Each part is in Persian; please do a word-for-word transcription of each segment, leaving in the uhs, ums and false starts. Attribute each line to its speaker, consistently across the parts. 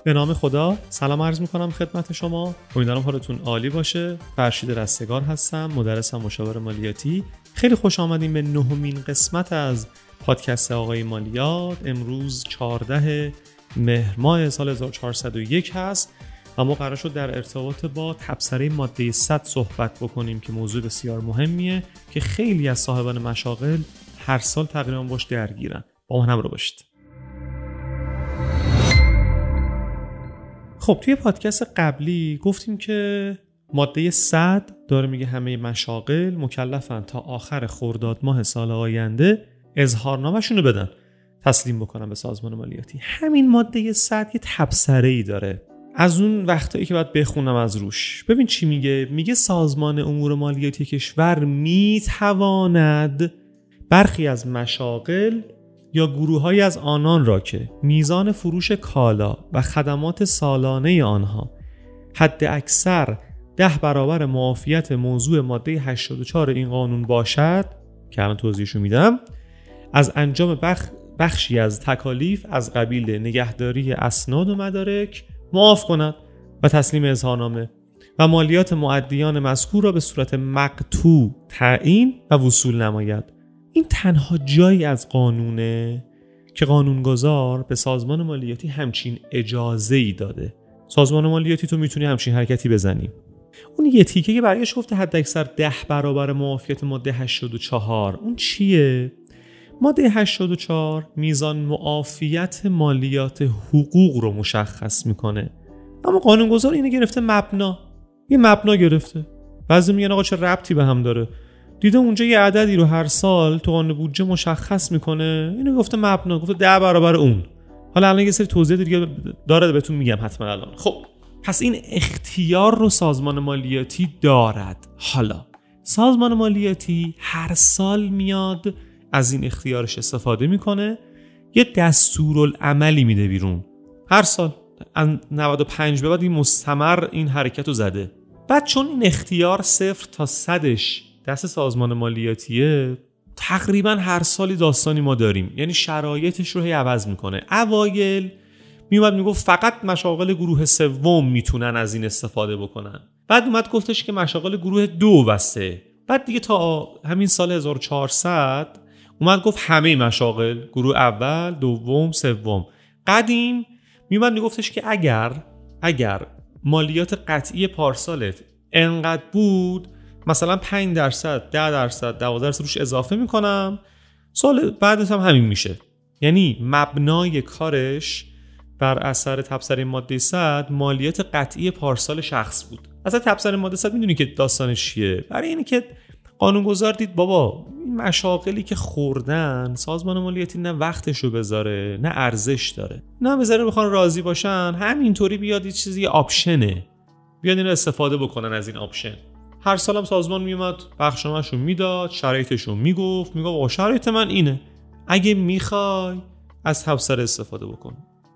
Speaker 1: به نام خدا سلام عرض میکنم خدمت شما. امیدوارم حالتون عالی باشه. فرشید رستگار هستم، مدرسم، مشاور مالیاتی. خیلی خوش آمدیم به نهمین قسمت از پادکست آقای مالیات. امروز چهاردهم مهر ماه سال هزار و چهارصد و یک هست و ما قرار شد در ارتباط با تبصره ماده صد صحبت بکنیم که موضوع بسیار مهمیه که خیلی از صاحبان مشاغل هر سال تقریبا باش درگیرن. با من همراه باشید. خب توی پادکست قبلی گفتیم که ماده صد داره میگه همه مشاغل مکلفن تا آخر خرداد ماه سال آینده اظهارنامه‌شون رو بدن، تسلیم بکنن به سازمان مالیاتی. همین ماده صد یه تبصره‌ای داره از اون وقتایی که باید بخونم از روش. ببین چی میگه. میگه سازمان امور مالیاتی کشور میتواند برخی از مشاغل یا گروه‌هایی از آنان را که میزان فروش کالا و خدمات سالانه آنها حد اکثر ده برابر معافیت موضوع ماده هشتاد و چهار این قانون باشد که الان توضیحشو میدم، از انجام بخ... بخشی از تکالیف از قبیل نگهداری اسناد و مدارک معاف کند و تسلیم اظهارنامه و مالیات مؤدیان مذکور را به صورت مقطوع تعیین و وصول نماید. این تنها جایی از قانونه که قانونگذار به سازمان مالیاتی همچین اجازه‌ای داده. سازمان مالیاتی تو میتونی همچین حرکتی بزنی. اون یه تیکه که برگشت گفته حد اکثر ده برابر معافیت ماده هشتاد و چهار. اون چیه؟ ماده هشتاد و چهار میزان معافیت مالیات حقوق رو مشخص میکنه، اما قانونگذار اینو گرفته مبنا. یه مبنا گرفته. بعضی میگن آقا چه ربطی به هم داره؟ دیده اونجا یه عددی رو هر سال تو قانون بودجه مشخص میکنه، اینو گفته مبنا، گفته ده برابر اون. حالا الان یه سری توضیح دیگه داره بهتون میگم حتما الان. خب پس این اختیار رو سازمان مالیاتی دارد. حالا سازمان مالیاتی هر سال میاد از این اختیارش استفاده میکنه، یه دستورالعملی میده بیرون. هر سال از نود و پنج به بعد این مستمر این حرکت رو زده. بعد چون این اختیار صفر تا صدش دست سازمان مالیاتیه، تقریبا هر سالی داستانی ما داریم، یعنی شرایطش رو هی عوض میکنه. اوایل میومد میگفت فقط مشاغل گروه سوم میتونن از این استفاده بکنن. بعد اومد گفتش که مشاغل گروه دو و سه. بعد دیگه تا همین سال هزار و چهارصد اومد گفت همه مشاغل، گروه اول، دوم، سوم. قدیم میومد میگفتش که اگر اگر مالیات قطعی پارسالت انقدر بود، مثلا پنج درصد، ده درصد، دوازده درصد روش اضافه میکنم، سال بعدش هم همین میشه. یعنی مبنای کارش بر اثر تبصره ماده صد مالیات قطعی پارسال شخص بود. اصلا تبصره ماده صد میدونی که داستانش چیه؟ برای اینی که قانونگذار دید بابا این مشاغلی که خوردن سازمان مالیاتی نه وقتشو بذاره نه ارزش داره، نه بذاره بخوان راضی باشن، همینطوری بیاد یه چیزی آپشنه، بیاد اینو استفاده بکنن از این آپشن. هر سالم سازمان میومد بخشنامه‌شو میداد، شرایطشو میگفت، میگفت آقا شرایط من اینه، اگه میخوای از تبصره استفاده بکن،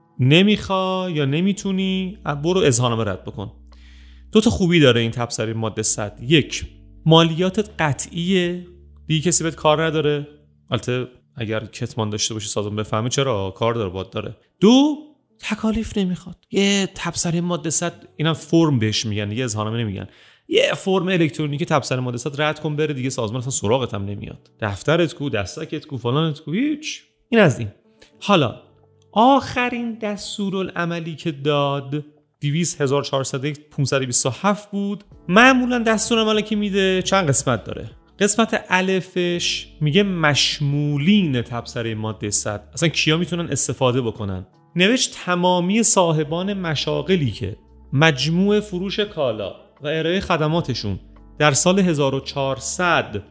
Speaker 1: نمیخوای یا نمیتونی برو اظهارنامه رد بکن. دو تا خوبی داره این تبصره ماده صد. یک، مالیاتت قطعیه، دیگه کسی بهت کار نداره. البته اگر کتمان داشته باشی سازمان بفهمه چرا کار داره باد داره. دو، تکالیف نمیخواد. یه تبصره ماده صد، اینا فرم بهش میگن، یه اظهارنامه نمیگن، یه فرم الکترونیکی تبصره ماده صد رد کن بره دیگه، سازمان اصلا سراغت هم نمیاد. دفترت کو، دستکت کو، فلانت کو، هیچ. این از این. حالا آخرین دستورالعملی که داد دویست هزار و چهارصد و پانصد و بیست و هفت بود. معمولا دستورالعملی که میده چند قسمت داره. قسمت الفش میگه مشمولین تبصره ماده صد، اصلا کیا میتونن استفاده بکنن. نوشت تمامی صاحبان مشاغلی که مجموع فروش کالا و ارائه خدماتشون در سال هزار و چهارصد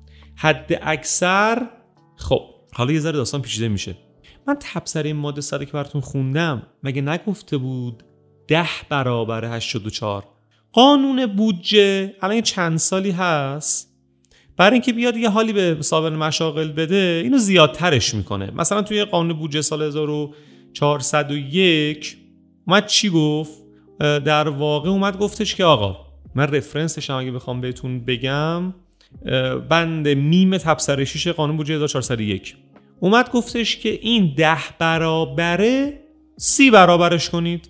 Speaker 1: حد اکثر. خب حالا یه ذره داستان پیچیده میشه. من تبصره ماده صد که براتون خوندم مگه نگفته بود ده برابر هشتاد و چهار؟ قانون بودجه الان چند سالی هست برای اینکه بیاد یه حالی به صاحبان مشاغل بده، اینو زیادترش میکنه. مثلا توی قانون بودجه سال هزار و چهارصد و یک اومد چی گفت؟ در واقع اومد گفتش که آقا من رفرنسش هم اگه بخوام بهتون بگم، بند میم تبصره شش قانون بودجه هزار و چهارصد و یک اومد گفتش که این ده برابره سی برابرش کنید.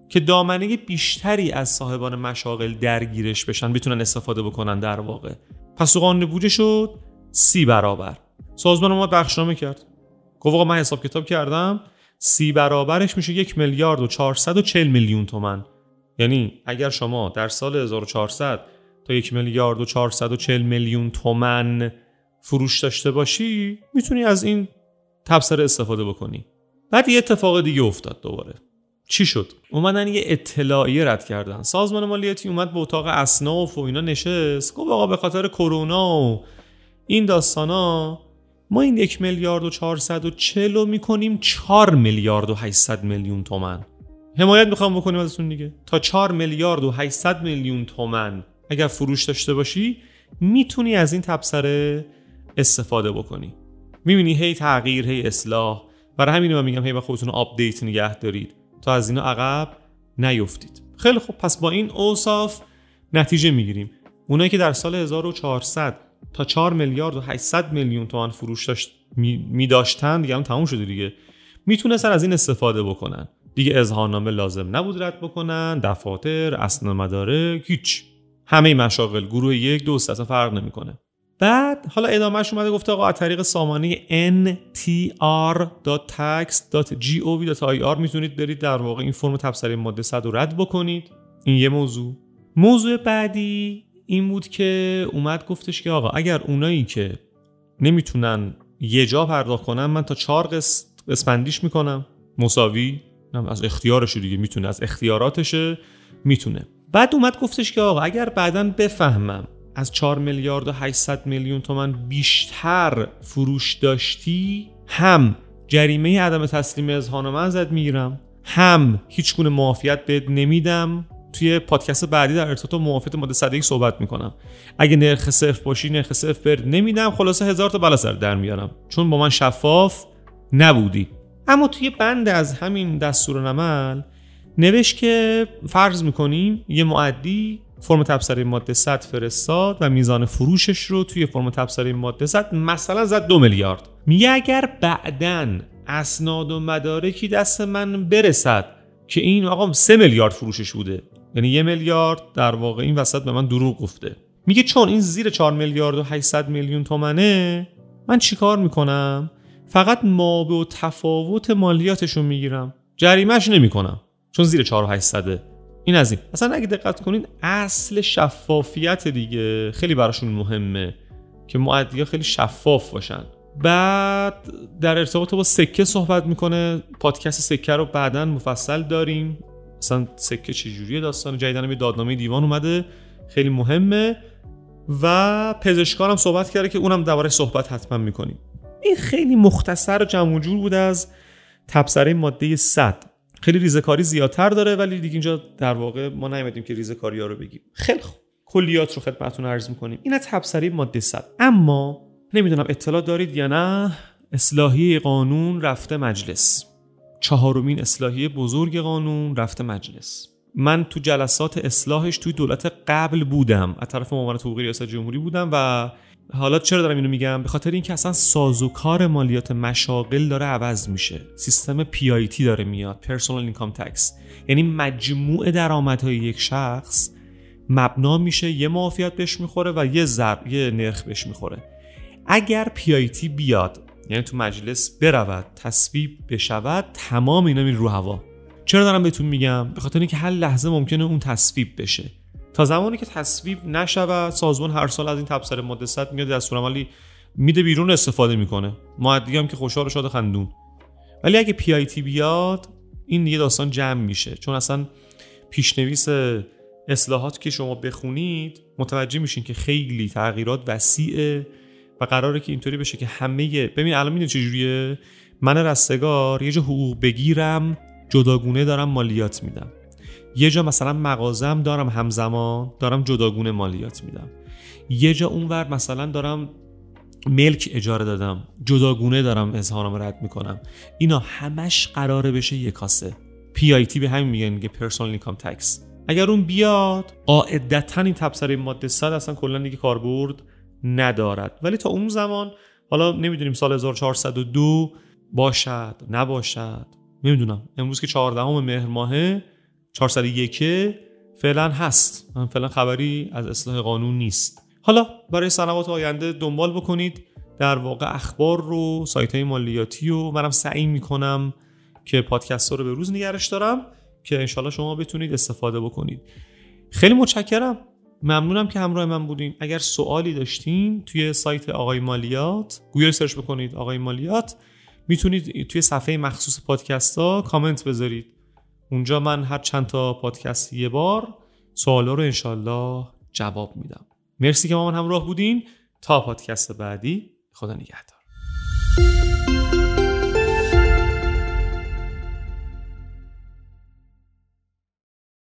Speaker 1: که دامنه بیشتری از صاحبان مشاغل درگیرش بشن، بتونن استفاده بکنن در واقع. پس تو قانون بودجه شد سی برابر. سازمان اومد بخشنامه کرد، گفت آقا من حساب کتاب کردم، سی برابرش میشه یک میلیارد و چهارصد و چهل میلیون تومان. یعنی اگر شما در سال هزار و چهارصد تا یک میلیارد و چهارصد و چهل میلیون تومان فروش داشته باشی، میتونی از این تبصره استفاده بکنی. بعد یه اتفاق دیگه افتاد دوباره. چی شد؟ اومدن یه اطلاعیه رد کردن. سازمان مالیاتی اومد به اتاق اصناف و اینا نشست، گفت آقا به خاطر کرونا و این داستانا ما این یک میلیارد و چهارصد و چهل رو میکنیم چهار میلیارد و هشتصد میلیون تومان. حمایت میخوام بکنیم ازتون دیگه. تا چهار میلیارد و هشتصد میلیون تومان اگر فروش داشته باشی میتونی از این تبصره استفاده بکنی. میبینی هی تغییر، هی اصلاح. برای همین من میگم هی با خودتون آپدیت نگه دارید تا از اینا عقب نیفتید. خیلی خوب، پس با این اوصاف نتیجه میگیریم اونایی که در سال هزار و چهارصد تا چهار میلیارد و هشتصد میلیون تومان فروش داشت می داشتن دیگه، هم تموم شده دیگه، میتونستن از این استفاده بکنن دیگه. اظهارنامه لازم نبود رد بکنن، دفاتر، اسناد مدارک، هیچ. همه مشاغل گروه یک دو سه اصلا فرق نمیکنه. بعد حالا ادامهش اومده گفته آقا از طریق سامانه ان تی آر دات تکس دات گاو دات آی آر میتونید برید در واقع این فرم تبصره ماده صد رو رد بکنید. این یه موضوع. موضوع بعدی این بود که اومد گفتش که آقا اگر اونایی که نمیتونن یه جا پرداخت کنن، من تا چهار قسط قسمندیش میکنم مساوی، از اختیارشه دیگه، میتونه از اختیاراتشه میتونه. بعد اومد گفتش که آقا اگر بعداً بفهمم از چهار میلیارد و هشتصد میلیون تومان بیشتر فروش داشتی، هم جریمه عدم تسلیم اظهارنامه ازت میگیرم، هم هیچ گونه معافیت بهت نمیدم. توی پادکست بعدی در ارتباط با معافیت ماده صد و یک صحبت میکنم. اگه نرخ صفر باشی نرخ صفر بهت نمیدم. خلاصه هزار تا بلا سر در میارم چون با من شفاف نبودی. اما توی بند از همین دستورالعمل نوشت که فرض میکنیم یه مؤدی فرم تبصره ماده صد فرستاد و میزان فروشش رو توی فرم تبصره ماده صد مثلا زد دو میلیارد. میگه اگر بعدن اسناد و مدارکی دست من برسد که این آقا سه میلیارد فروشش بوده، یعنی یه میلیارد در واقع این وسط به من دروغ گفته، میگه چون این زیر چهار میلیارد و هشتصد میلیون تومنه، من چیکار میکنم؟ فقط مابع و تفاوت مالیاتشو میگیرم، جریمهش نمیکنم چون زیر چهار و هشتصد. این از این. اصلا اگه دقت کنین اصل شفافیت دیگه خیلی براشون مهمه که مؤدی‌ها خیلی شفاف باشن. بعد در ارتباط با سکه صحبت میکنه. پادکست سکه رو بعداً مفصل داریم، مثلا سکه چجوریه، داستان جدیدن یه دادنامه دیوان اومده خیلی مهمه. و پزشکان هم صحبت کرده که اونم درباره صحبت حتما میکنیم. این خیلی مختصر و جمع و جور بود از تبصره ماده صد. خیلی ریزه‌کاری زیادتر داره ولی دیگه اینجا در واقع ما نیومدیم که ریزه‌کاری‌ها رو بگیم. خیلی خوب، کلیات رو خدمتتون عرض می‌کنیم. این از تبصره ماده صد. اما نمیدونم اطلاع دارید یا نه، اصلاحیه قانون رفته مجلس. چهارمین اصلاحیه بزرگ قانون رفته مجلس. من تو جلسات اصلاحش توی دولت قبل بودم، از طرف معاونت حقوقی ریاست جمهوری بودم. و حالا چرا دارم اینو میگم؟ به خاطر اینکه اصلا سازوکار مالیات مشاغل داره عوض میشه. سیستم پی آی تی داره میاد، پرسونال اینکام تکس، یعنی مجموع درآمدهای یک شخص مبنا میشه یه معافیت بهش میخوره و یه ضرب یه نرخ بهش میخوره. اگر پی آی تی بیاد، یعنی تو مجلس برود تصویب بشود، تمام اینا میره رو هوا. چرا دارم بهتون میگم؟ به خاطر اینکه هر لحظه ممکنه اون تصویب بشه. تا زمانی که تصویب نشود، سازمان هر سال از این تبصره ماده صد میاد دستورالعملی میده بیرون، استفاده میکنه. مؤدی هم که خوشحال و شاد خندون. ولی اگه پی آی تی بیاد، این دیگه داستان جمع میشه، چون اصلا پیشنویس اصلاحات که شما بخونید متوجه میشین که خیلی تغییرات وسیعه و قراره که اینطوری بشه که همه، ببین الان میدونی چجوریه، من رستگار یه جا حقوق بگیرم جداگونه دارم مالیات میدم، یه جا مثلا مغازم دارم همزمان دارم جداگونه مالیات میدم، یه جا اونور مثلا دارم ملک اجاره دادم جداگونه دارم اظهارنامه رد میکنم. اینا همش قراره بشه یک کاسه. پی آی تی به همین میگن که پرسونال اینکام تکس. اگر اون بیاد قاعدتاً این تبصره ماده صد اصلا کلا دیگه کاربرد ندارد. ولی تا اون زمان حالا نمیدونیم سال هزار و چهارصد و دو باشد نباشد، نمیدونم. امروز که چهاردهم مهر ماهه، چهارصد و یک فعلا هست، من فعلا خبری از اصلاح قانون نیست. حالا برای سنوات آینده دنبال بکنید در واقع اخبار رو، سایت‌های مالیاتی و منم سعی میکنم که پادکست رو به روز نگرش دارم که انشالله شما بتونید استفاده بکنید. خیلی متشکرم، ممنونم که همراه من بودین. اگر سوالی داشتین توی سایت آقای مالیات گوگل سرچ بکنید آقای مالیات، میتونید توی صفحه مخصوص پادکست ها کامنت بذارید. اونجا من هر چند تا پادکست یه بار سوالا رو انشالله جواب میدم. مرسی که با من همراه بودین. تا پادکست بعدی، خدا نگهدار.